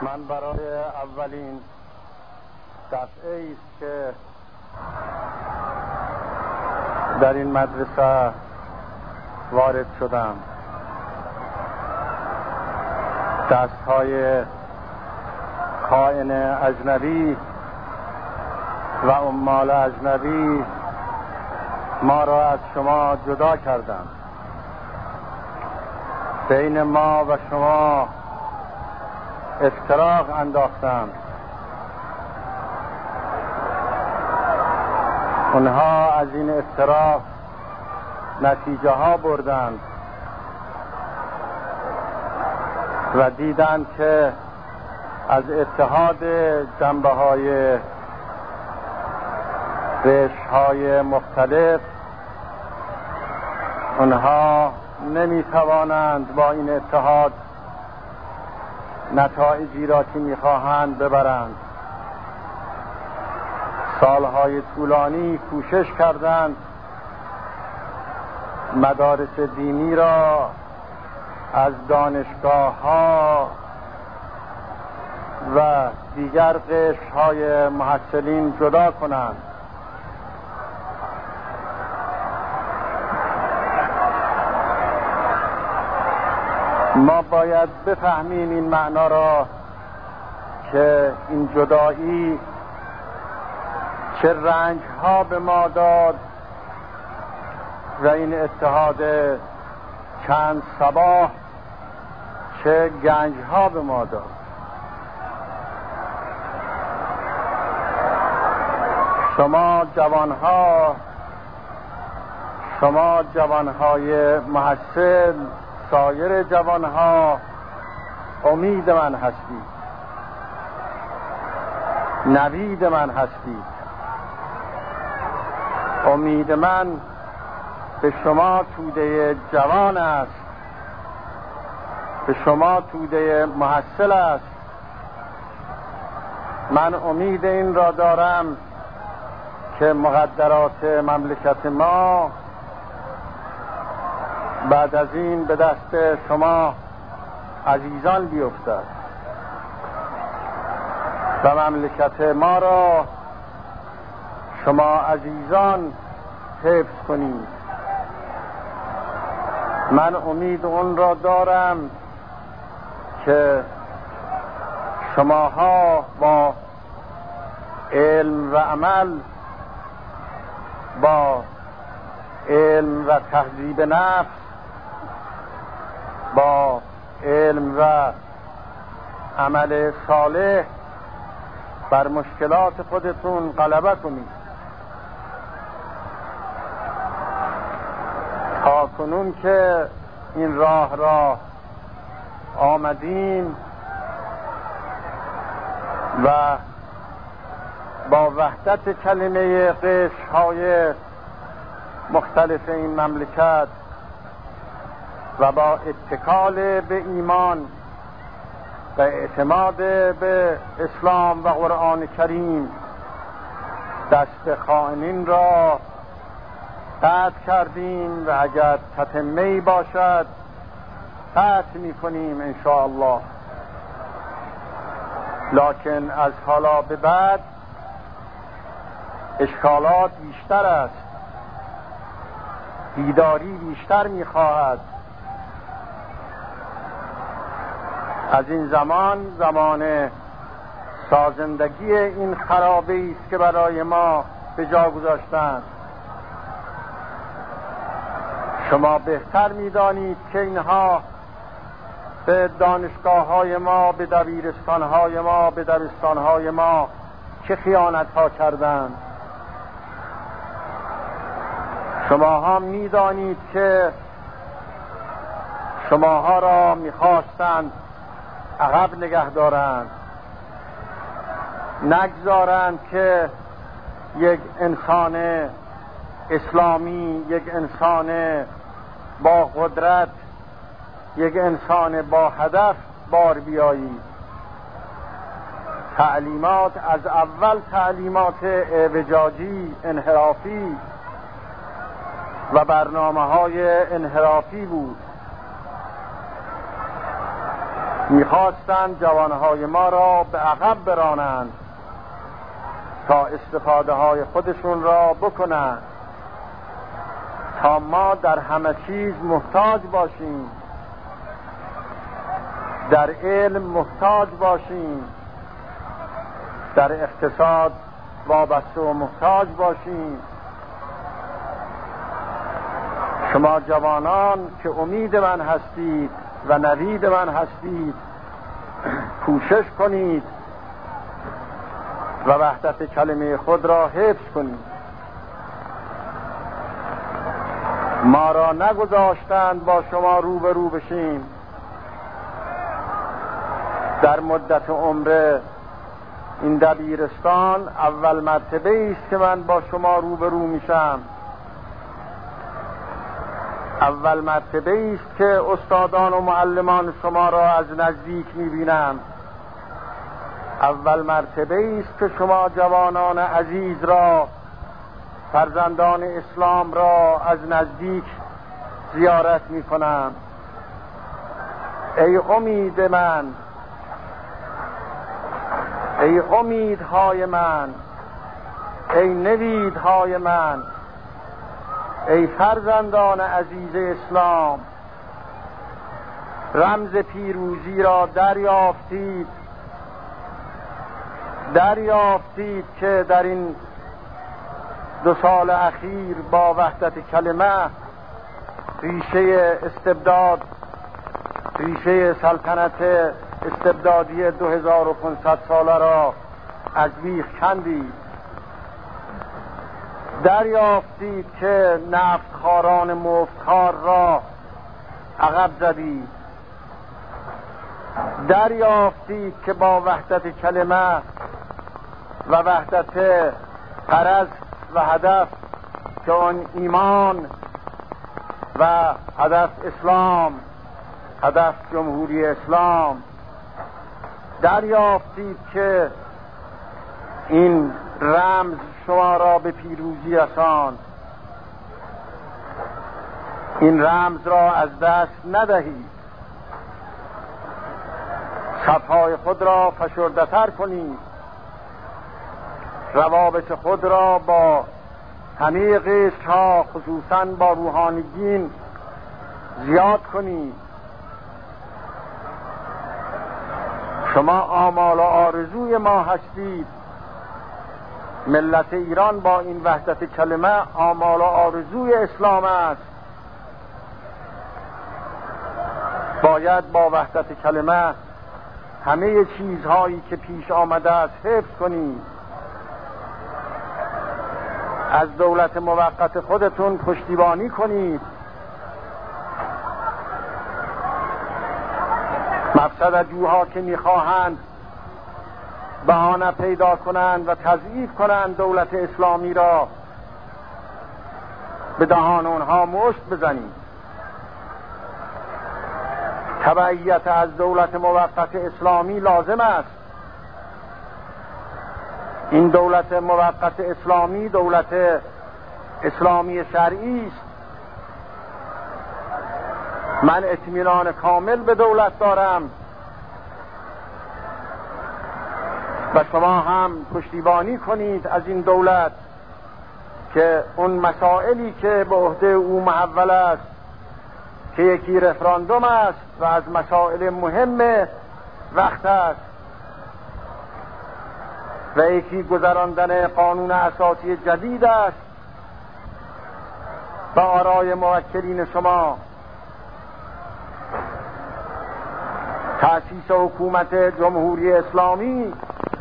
من برای اولین دفعه است که در این مدرسه وارد شدم. دستهای خائن اجنبی و عمال اجنبی ما را از شما جدا کردند. بین ما و شما افتراق انداختند. اونها از این افتراق نتیجه ها بردند و دیدند که از اتحاد جنبه های رشته های مختلف اونها نمی توانند با این اتحاد نتایجی را که می‌خواهند ببرند. سالهای طولانی کوشش کردند مدارس دینی را از دانشگاه‌ها و دیگر قشرهای محصلین جدا کنند. ما باید بفهمیم این معنا را که این جدایی چه رنج ها به ما داد و این اتحاد چند صباح چه گنج ها به ما داد. شما جوانهای محصل، سایر جوانها امید من هستید، نوید من هستید. امید من به شما توده جوان است، به شما توده محصل است. من امید این را دارم که مقدرات مملکت ما بعد از این به دست شما عزیزان بیفتد و مملکت ما را شما عزیزان حفظ کنید. من امید اون را دارم که شماها با علم و عمل، با علم و تهذیب نفس، با علم و عمل صالح بر مشکلات خودتون غلبه کنید. تا کنون که این راه را آمدیم و با وحدت کلمه قشرهای مختلف این مملکت و با اتکال به ایمان و اعتماد به اسلام و قرآن کریم دست خائنین را قطع کردیم و اگر تتمه‌ای باشد قطع می‌کنیم انشاءالله. لکن از حالا به بعد اشکالات بیشتر است، بیداری بیشتر می‌خواهد. از این زمان سازندگی این خرابه است که برای ما به جا گذاشتند. شما بهتر می‌دانید که اینها به دانشگاه‌های ما، به دبیرستان‌های ما، به دبستان‌های ما چه خیانت‌ها کردند. شماها می‌دانید که شماها را می‌خواستند عقب نگه دارند، نگذارند که یک انسان اسلامی، یک انسان با قدرت، یک انسان با هدف بار بیایید. تعلیمات از اول تعلیمات اعوجاجی، انحرافی و برنامه‌های انحرافی بود. میخواستند جوانهای ما را به عقب برانند تا استفاده های خودشون را بکنند، تا ما در همه چیز محتاج باشیم، در علم محتاج باشیم، در اقتصاد وابسته و محتاج باشیم. شما جوانان که امید من هستید و نوید من هستید، کوشش کنید و وحدت کلمه خود را حفظ کنید. ما را نگذاشتند با شما روبرو بشیم. در مدت عمر این دبیرستان اول مرتبه است که من با شما روبرو میشم. اول مرتبه است که استادان و معلمان شما را از نزدیک میبینم. اول مرتبه است که شما جوانان عزیز را، فرزندان اسلام را از نزدیک زیارت میکنم. ای امید من، ای امیدهای من، ای نویدهای من، ای فرزندان عزیز اسلام، رمز پیروزی را دریافتید. دریافتید که در این 2 سال اخیر با وحدت کلمه ریشه استبداد، ریشه سلطنت استبدادی 2500 ساله را از بیخ کندید. دریافتید که نفتخواران مفتخوار را عقب زدید. دریافتید که با وحدت کلمه و وحدت غرض و هدف که آن ایمان و هدف اسلام، هدف جمهوری اسلام، دریافتید که این رمز شما را به پیروزی رساند. این رمز را از دست ندهید. صفهای خود را فشرده‌تر کنید. روابط خود را با همه قشرها خصوصاً با روحانیین زیاد کنید. شما آمال و آرزوی ما هستید. ملت ایران با این وحدت کلمه آمال و آرزوی اسلام است. باید با وحدت کلمه همه چیزهایی که پیش آمده است حفظ کنید. از دولت موقت خودتون پشتیبانی کنید. مفسدجوها که میخواهند بهانه پیدا کنند و تضعیف کنند دولت اسلامی را، به دهان اونها مشت بزنید. تبعیت از دولت موقت اسلامی لازم است. این دولت موقت اسلامی دولت اسلامی شرعی است. من اطمینان کامل به دولت دارم و شما هم پشتیبانی کنید از این دولت که اون مسائلی که به عهده او محول است، که یکی رفراندوم است و از مسائل مهم وقت است و یکی گذراندن قانون اساسی جدید است، به آرای موکلین شما تأسیس حکومت جمهوری اسلامی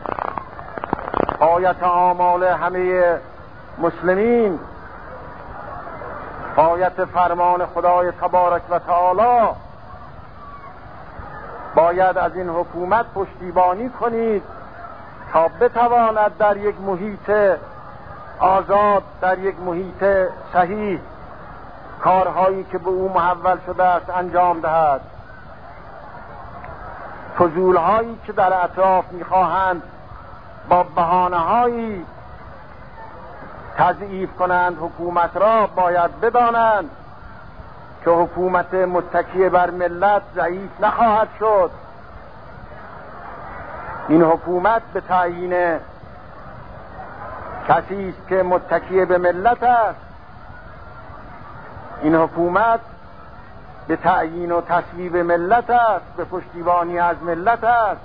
غایت آمال همه مسلمین، غایت فرمان خدای تبارک و تعالی. باید از این حکومت پشتیبانی کنید تا بتواند در یک محیط آزاد، در یک محیط صحیح کارهایی که به او محول شده است انجام دهد. فضولهایی که در اطراف میخواهند با بهانه‌هایی تضعیف کنند حکومت را، باید بدانند که حکومت متکی بر ملت ضعیف نخواهد شد. این حکومت به تعیین کسی است که متکی به ملت است. این حکومت به تعیین و تصویب ملت است، به پشتیبانی از ملت است.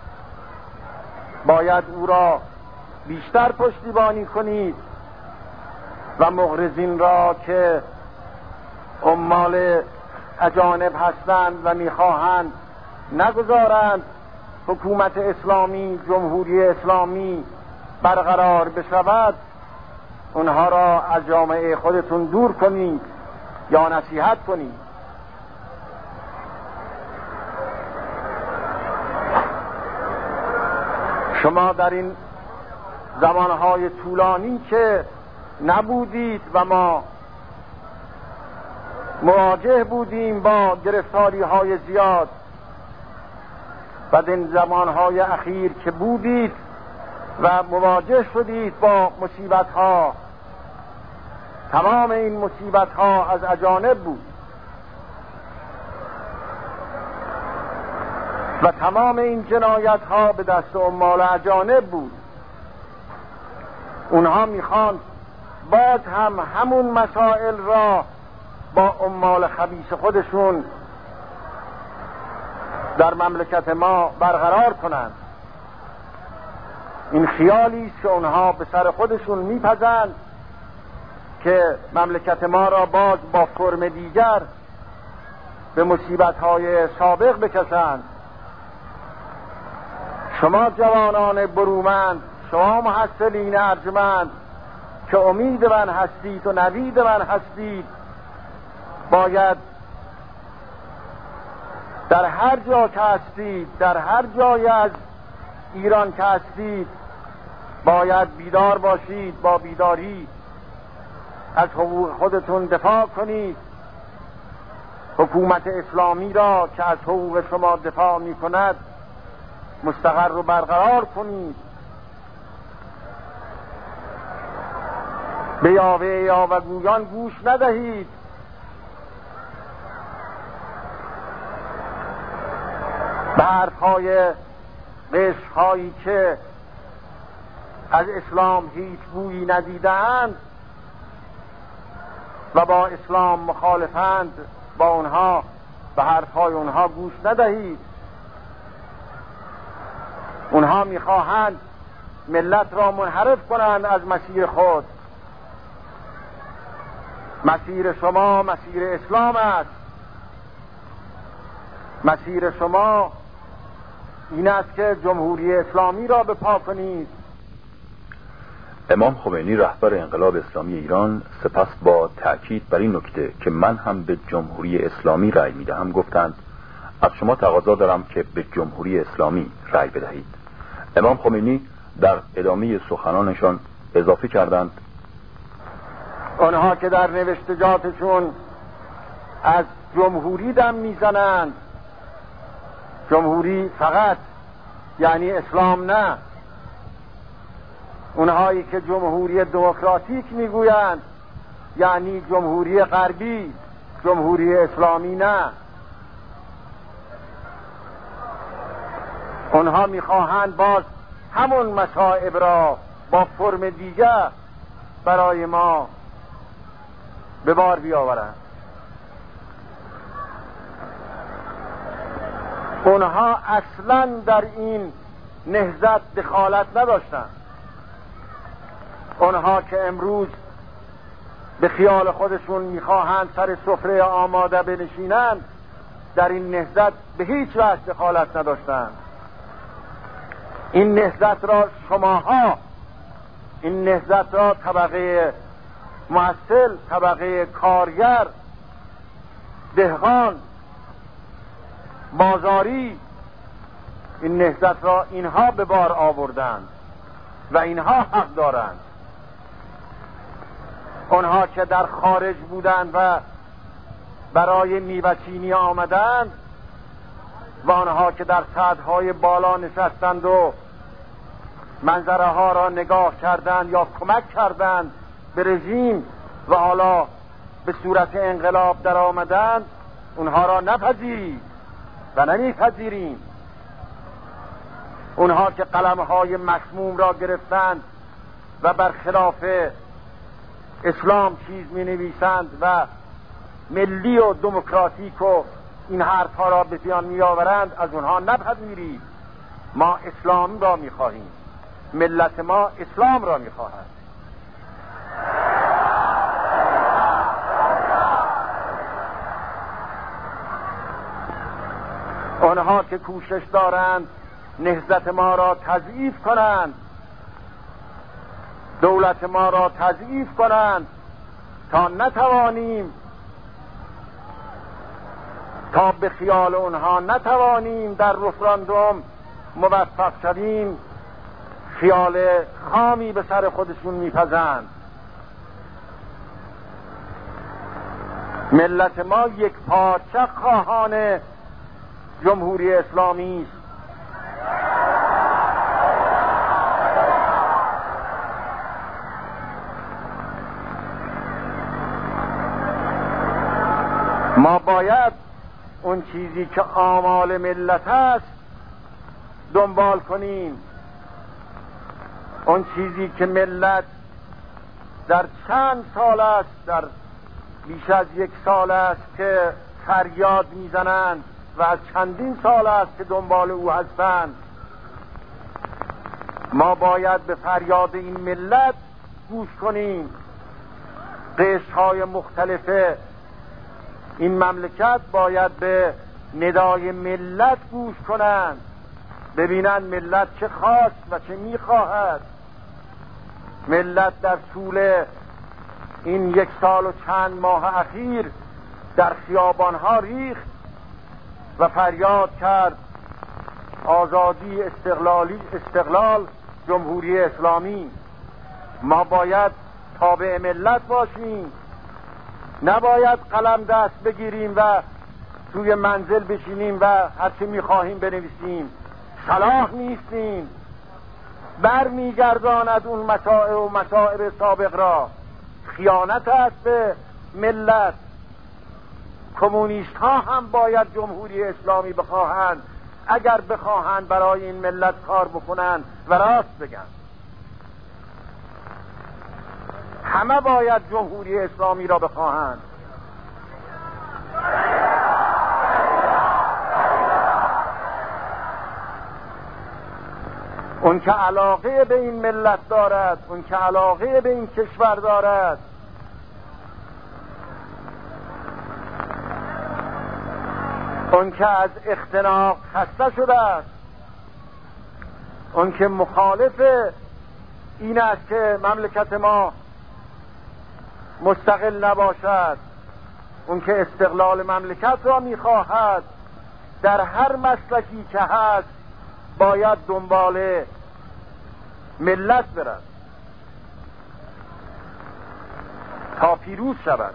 باید او را بیشتر پشتیبانی کنید و مغرضین را که عمال اجانب هستند و میخواهند نگذارند حکومت اسلامی، جمهوری اسلامی برقرار بشود، اونها را از جامعه خودتون دور کنید یا نصیحت کنید. شما در این زمانهای طولانی که نبودید و ما مواجه بودیم با گرفتاری‌های زیاد و در این زمانهای اخیر که بودید و مواجه شدید با مصیبت‌ها، تمام این مصیبت‌ها از اجانب بود و تمام این جنایت‌ها به دست عمال اجانب بود. اونها میخوان باز هم همون مسائل را با عمال خبیث خودشون در مملکت ما برقرار کنند. این خیالی است که اونها به سر خودشون میپزند که مملکت ما را باز با فرم دیگر به مصیبت‌های سابق بکشند. شما جوانان برومند، شما محصلین ارجمند که امید من هستید و نوید من هستید، باید در هر جا که هستید، در هر جای از ایران که هستید، باید بیدار باشید، با بیداری از حقوق خودتون دفاع کنید. حکومت اسلامی را که از حقوق شما دفاع می کند مستقر و برقرار کنید. به یاوه یاوه‌گویان گوش ندهید. به حرفهای قشرهایی که از اسلام هیچ بویی ندیدند و با اسلام مخالفند، با اونها به حرفهای اونها گوش ندهید. اونها میخواهند ملت را منحرف کنند از مسیر خود. مسیر شما مسیر اسلام است. مسیر شما این است که جمهوری اسلامی را به پا کنید. امام خمینی رهبر انقلاب اسلامی ایران سپس با تأکید بر این نکته که من هم به جمهوری اسلامی رأی میدهم گفتند از شما تقاضا دارم که به جمهوری اسلامی رأی بدهید. امام خمینی در ادامه سخنانشان اضافه کردند آنها که در نوشتجاتشون از جمهوری دم میزنند، جمهوری فقط یعنی اسلام نه. اونهایی که جمهوری دموکراتیک میگویند یعنی جمهوری غربی، جمهوری اسلامی نه. اونها میخواهند باز همون مصائب را با فرم دیگر برای ما به بار بیاورند. اونها اصلا در این نهضت دخالت نداشتند. اونها که امروز به خیال خودشون میخواهند سر سفره آماده بنشینند، در این نهضت به هیچ وجه دخالت نداشتند. این نهضت را شماها، این نهضت را طبقه محصل، طبقه کارگر، دهقان، بازاری، این نهضت را اینها به بار آوردند و اینها حق دارند. آنها که در خارج بودند و برای میوه‌چینی آمدند و آنها که در سدهای بالا نشستند و منظره ها را نگاه کردند یا کمک کردند به رژیم و حالا به صورت انقلاب در آمدند، اونها را نپذیرید و نمیپذیریم. اونها که قلمهای مسموم را گرفتند و برخلاف اسلام چیز می نویسند و ملی و دموکراتیک و این حرفها را به بیان می آورند، از اونها نپذیرید. ما اسلام را می خواهیم، ملت ما اسلام را می خواهد. آنها که کوشش دارند نهضت ما را تضعیف کنند، دولت ما را تضعیف کنند تا نتوانیم، تا به خیال اونها نتوانیم در رفراندوم موفق شویم، خیال خامی به سر خودشون میپزند. ملت ما یک پارچه خواهان جمهوری اسلامی است. ما باید اون چیزی که آمال ملت است دنبال کنیم، اون چیزی که ملت در چند سال است، در بیش از 1 سال است که فریاد میزنند و از چندین سال است که دنبال او هستند. ما باید به فریاد این ملت گوش کنیم. قشرهای مختلف این مملکت باید به ندای ملت گوش کنند، ببینند ملت چه خواست و چه میخواهد. ملت در طول این 1 سال و چند ماه اخیر در خیابانها ریخت و فریاد کرد آزادی، استقلال، جمهوری اسلامی. ما باید تابع ملت باشیم، نباید قلم دست بگیریم و توی منزل بشینیم و هرچی میخواهیم بنویسیم. صلاح نیستیم، برمیگرداند اون مصائب سابق را. خیانت است به ملت. کمونیست ها هم باید جمهوری اسلامی بخواهند، اگر بخواهند برای این ملت کار بکنند و راست بگن. همه باید جمهوری اسلامی را بخواهند. اون که علاقه به این ملت دارد، اون که علاقه به این کشور دارد، اون که از اختناق خسته شده است، اون که مخالف این است که مملکت ما مستقل نباشد، اون که استقلال مملکت را میخواهد، در هر مسلکی که هست باید دنبال ملت برد تا پیروز شود.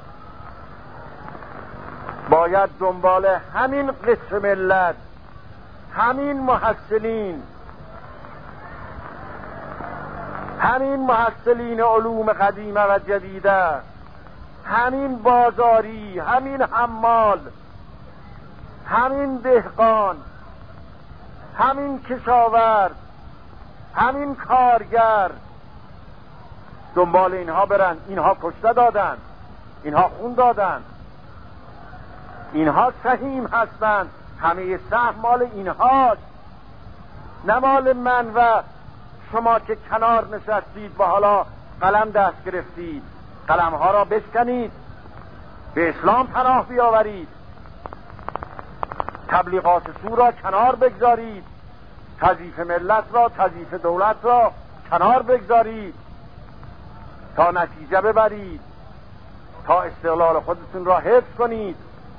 باید دنبال همین قشر ملت، همین محصلین، همین محصلین علوم قدیمه و جدیده، همین بازاری، همین حمال، همین دهقان، همین کشاورز، همین کارگر، دنبال اینها برن. اینها کشته دادن، اینها خون دادن، اینها سهیم هستند، همه سهم مال اینهاست، نه مال من و شما که کنار نشستید و حالا قلم دست گرفتید. قلمها را بشکنید، به اسلام پناه بیاورید، تبلیغات سو را کنار بگذارید، تضعیف ملت را، تضعیف دولت را کنار بگذارید تا نتیجه ببرید، تا استقلال خودتون را حفظ کنید.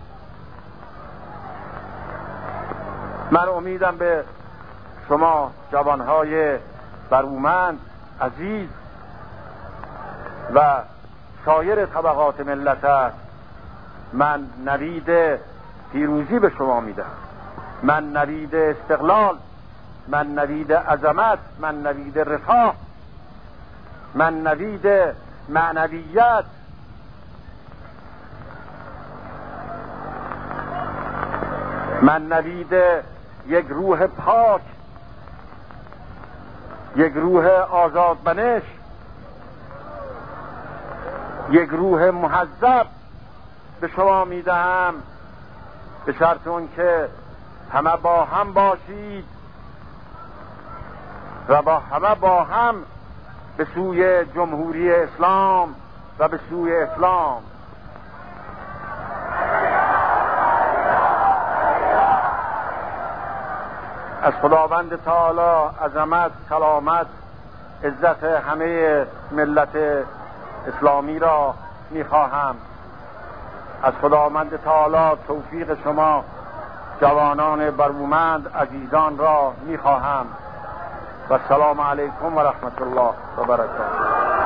من امیدم به شما جوانهای برومند عزیز و سایر طبقات ملت است. من نوید پیروزی به شما میدم، من نوید استقلال، من نوید عظمت، من نوید رفاه، من نوید معنویت، من نوید یک روح پاک یک روح آزادمنش، یک روح مهذب به شما میدهم، به شرط اون که همه با هم باشید و همه با هم به سوی جمهوری اسلام و به سوی اسلام. از خداوند تعالی عظمت، سلامت، عزت همه ملت اسلامی را میخواهم. از خداوند تعالی توفیق شما جوانان برومند عزیزان را میخواهم. و السلام علیکم و رحمت الله و برکاته.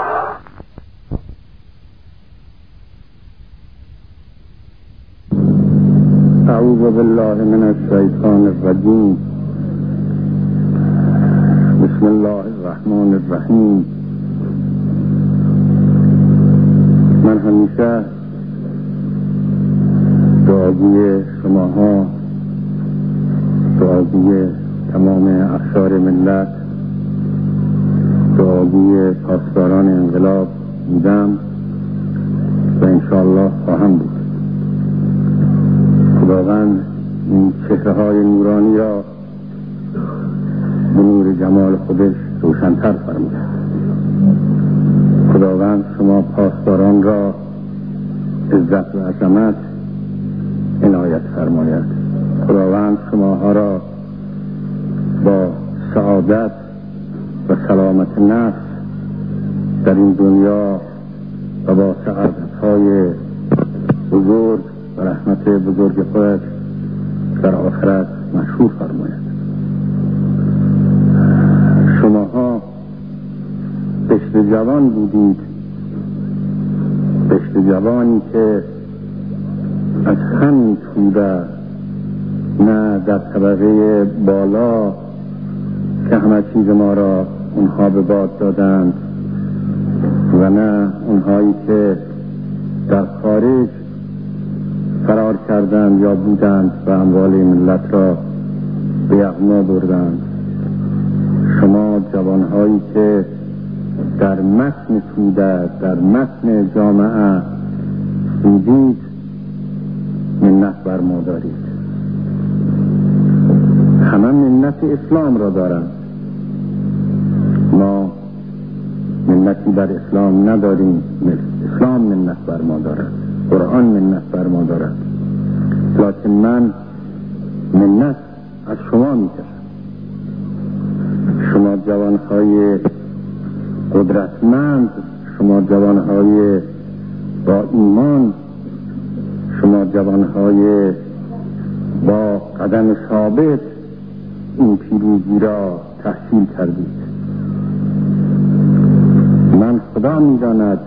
اعوذ بالله من الشیطان الرجیم. بسم الله الرحمن الرحیم. من همیشه دعاگوی شماها، دعاگوی تمام اقشار ملت، دعاگوی پاسداران انقلاب بودم و انشاءالله خواهم بود. خداوند این چهره‌های نورانی را به نور جمال خودش روشن‌تر فرماید. خداوند شما پاسداران را عزت و عظمت عنایت فرماید. خداوند شماها را با سعادت و سلامت نفس در این دنیا و با سعادت‌های بزرگ و رحمت بزرگ خودش در آخرت مشهور فرماید. شماها بشت جوان بودید، بشت جوانی که از همین توده، نه در طبقه بالا که همه چیز ما را اونها به باد دادند و نه اونهایی که در خارج فرار کردند یا بودند و اموال ملت را به یغما بردند. شما جوانهایی که در متن توده، در متن جامعه بودید، منت بر ما دارید. همه منت اسلام را دارند. ما منتی بر اسلام نداریم. اسلام منت بر ما دارد، قرآن منت بر ما دارد. لکن من منت از شما میکشم. شما جوانهای قدرتمند، شما جوانهای با ایمان، شما جوانهای با قدم ثابت این پیروزی را تحصیل کردید. من خدا می‌داند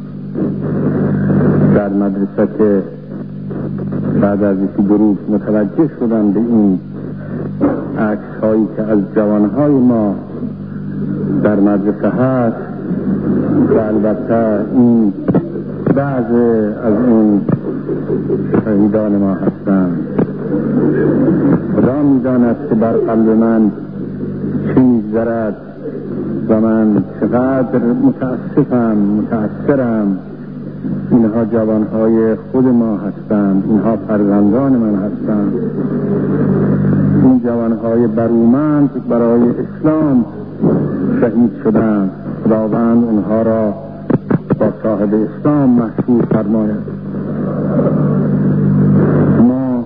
در مدرسه که بعد از یکی دو روز متوجه شدم به این عکس هایی که از جوانهای ما در مدرسه هست و البته این بعض از این شهیدان ما هستند. خدا می‌داند که بر قلب من چی می‌گذرد و من چقدر متأثرم. اینها جوانهای خود ما هستند، اینها فرزندان من هستند. این جوانهای برومند برای اسلام شهید شدند. خداوند اونها را با صاحب اسلام مشهور فرماید. ما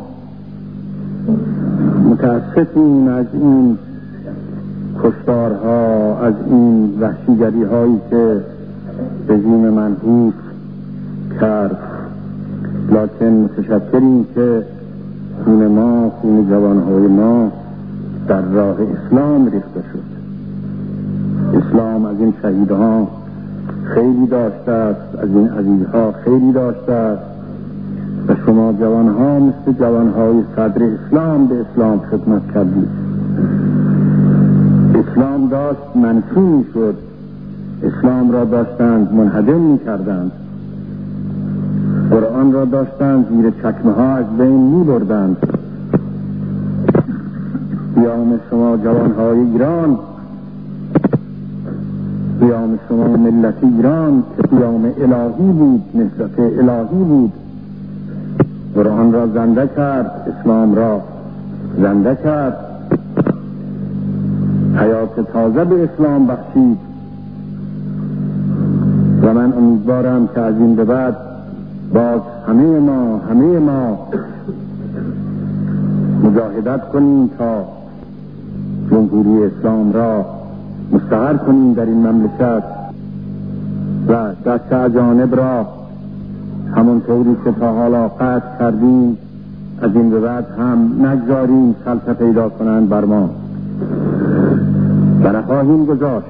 متاسفیم از این کشتارها، از این وحشیگری هایی که رژیم منحوس کرد، لکن متشکریم که خون ما، خون جوانهای ما در راه اسلام ریخته شد. اسلام از این شهیدها خیلی داشته است، از این عزیزها خیلی داشته است و شما جوانها مثل جوانهای صدر اسلام به اسلام خدمت کردید. اسلام داشت منفی می شد، اسلام را داشتند منهدم می کردند، قرآن را داشتند زیر چکمه ها از بین می بردند. بیام شما جوانهای ایران قیام شما ملت ایران که قیام الهی بود، نهضت الهی بود، قرآن را زنده کرد، اسلام را زنده کرد، حیات تازه به اسلام بخشید. و من امیدوارم که از این به بعد باز همه ما مجاهدت کنیم تا جمهوری اسلام را مستقر کنیم در این مملکت و دست اجانب را همونطوری که تا حالا قطع کردیم از این به بعد هم نگذاریم سلطه پیدا کنند بر ما و نخواهیم گذاشت.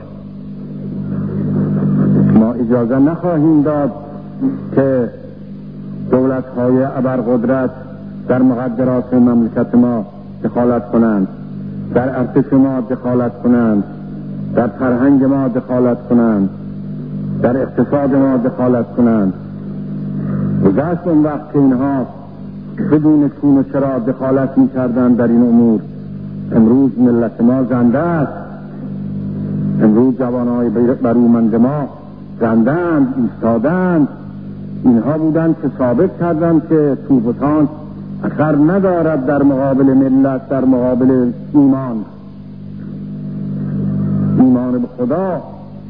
ما اجازه نخواهیم داد که دولت‌های ابرقدرت در مقدرات مملکت ما دخالت کنند، در ارتش ما دخالت کنند، در فرهنگ ما دخالت کنند، در اقتصاد ما دخالت کنند. گذشت اون وقت که اینها بدون چون و چرا دخالت می‌کردند در این امور. امروز ملت ما زنده است، امروز جوانهای برومند ما زندند، ایستادند. اینها بودند که ثابت کردند که توپتان اثر ندارد در مقابل ملت، در مقابل ایمان به خدا،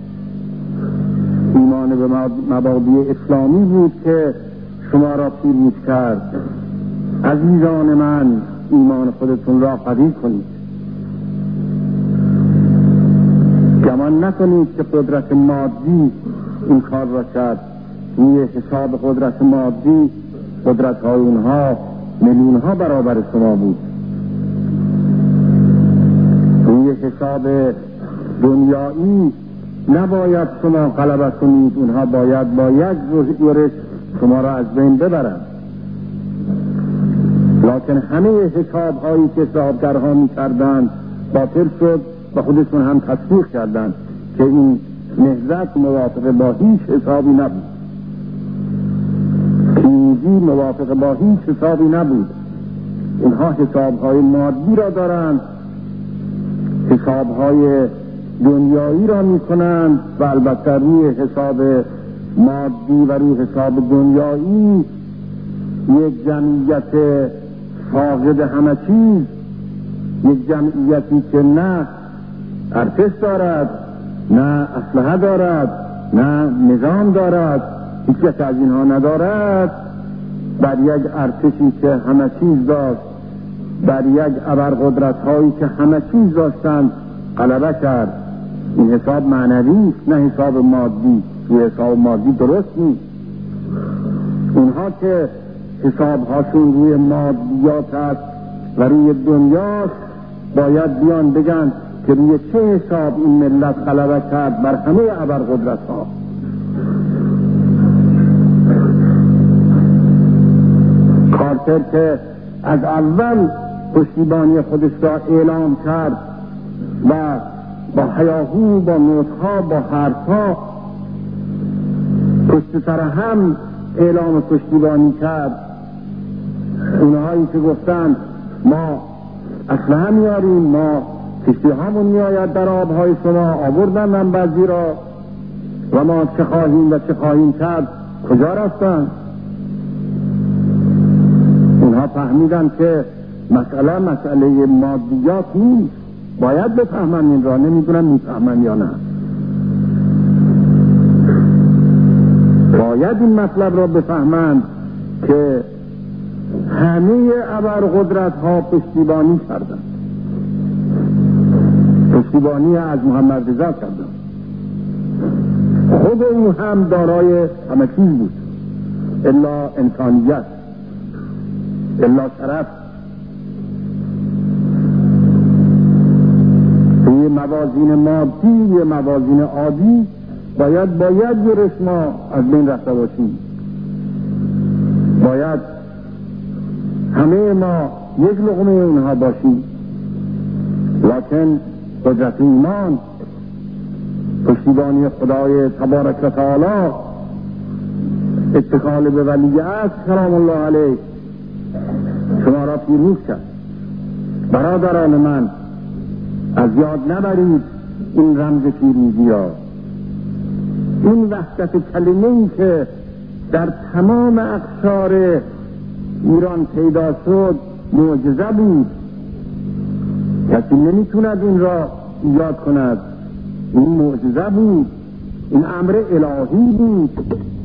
ایمان به مبادی اسلامی بود که شما را پیروز کرد. عزیزان من، ایمان خودتون را قوی کنید، گمان نکنید که قدرت مادی این کار را کرد. روی حساب قدرت مادی قدرت های اونها میلیون ها برابر شما بود. روی حساب دنیایی نباید شما غلبه کنید، اونها باید با یک یورش شما را از بین ببرند. لکن همه حساب هایی که حسابگرها می کردند باطل شد و خودشون هم تصدیق کردند که این نهضت موافق با هیچ حسابی نبود، پیروزی موافق با هیچ حسابی نبود. اینها حسابهای مادی را دارند، حسابهای دنیایی را می کنند و البته روی حساب مادی و روی حساب دنیایی یک جمعیت فاقد همه چیز، یک جمعیتی که نه ارتش دارد، نه اسلحه دارد، نه نظام دارد، هیچ از اینها ندارد، بر یک ارتشی که همه چیز داشت، بر یک ابرقدرت هایی که همه چیز داشتند غلبه کرد. این حساب معنوی نه حساب مادی. این حساب مادی درست نیست. اونها که حساب هاشون روی مادیات است و روی دنیاست باید بیان بگن که روی چه حساب این ملت غلبه کرد بر همه ابرقدرت ها. کارتر که از اول پشتیبانی خودش را اعلام کرد و با هیاهو، با نوتها، با حرفها پشت سر هم اعلام پشتیبانی کرد. اونهایی که گفتند ما اسلحه میاریم، ما کشتی همون میآید در آبهای شما، آوردن منبعضی را و ما چه خواهیم و چه خواهیم کرد، کجا رفتن؟ اونها فهمیدن که مسئله مادیات نیست، باید بفهمن این را، نمیدونم میفهمن یا نه. باید این مطلب را بفهمند که همه ابرقدرت ها پشتیبانی کردند، پشتیبانی از محمد رضا کردند. خود او هم دارای همه چیز بود الا انسانیت، الا شرف. توی موازین مادی، یه موازین عادی باید یه رشما از بین رفته باشیم. باید همه ما یک لقمه اونها باشیم. لکن قدرت ایمان، پشتیبانی خدای تبارک و تعالی، اتکال به ولی عصر سلام الله علیه شما را پیروز کرد. برادران من، از یاد نبرید این رمز پیروزی ها. این وحدت کلمه‌ای که در تمام اقطار ایران پیدا شد معجزه بود. کسی نمیتوند این را ایجاد کند. این معجزه بود، این امر الهی بود.